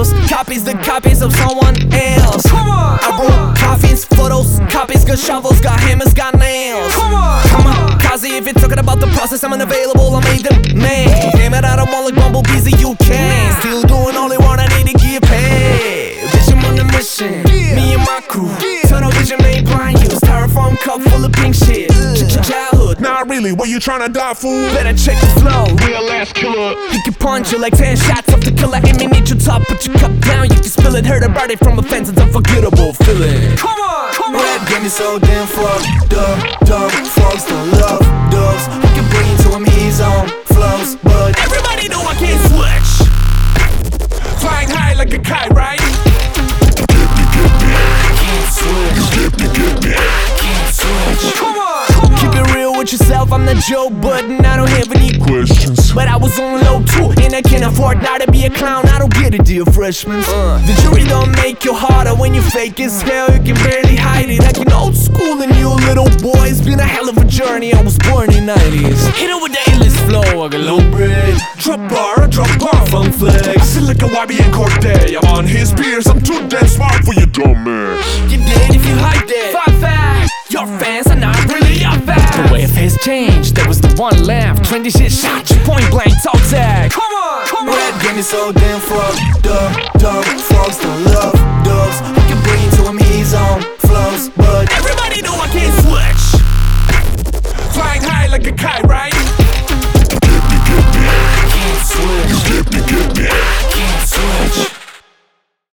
sales, copies the copies of someone else. Come on, I wrote coffins, photos, copies, got shovels, got hammers, got nails. come on, Kazi, if you're talking about the process, I'm unavailable, I made them man. Damn it, I don't want like bumblebees and you can. Still doing all they want, I need to get paid. Bitch, I'm on a mission, me and my crew. Tunnel vision made blind use, styrofoam cup full of pink shit. Childhood, Not really, what you tryna die, fool? better check the flow. Real ass killer. He can punch you like 10 shots off the killer. Aiming at your top, put your cup down. You can spill it, heard about it from a fence. It's unforgettable feeling. come on, come on. Rap game is so damn fucked up. Dumb folks don't love doves. We can bring to him his own flows, but everybody know I can't switch. Flying high like a kite, right? Can't switch. Can't switch. Come on, Keep it real with yourself. I'm not Joe Budden. I don't have any Questions. but I was on low too, and I can't afford now to be a clown. I don't get it, dear freshmen. The jury don't make you harder when you fake as hell. You can barely hide it. Like an old school and you little boy. It's been a hell of a journey. I was born in 90s. Hit it with the endless flow. I got low bread. Drop bar, funk flex. I feel like a YB and Corday. I'm on his peers, I'm too damn smart for you, dumb man. You're dead if you hide that. Fun fact, your fans are not really your fans. The wave has changed. There was the one left. Trendy shit shot you point blank. Talk tag. come on, come on. Rap game is so damn fucked up. Dumb folks don't love doves. We can bring to him his own flows, but everybody know I can't switch. Flying high like a kite, right?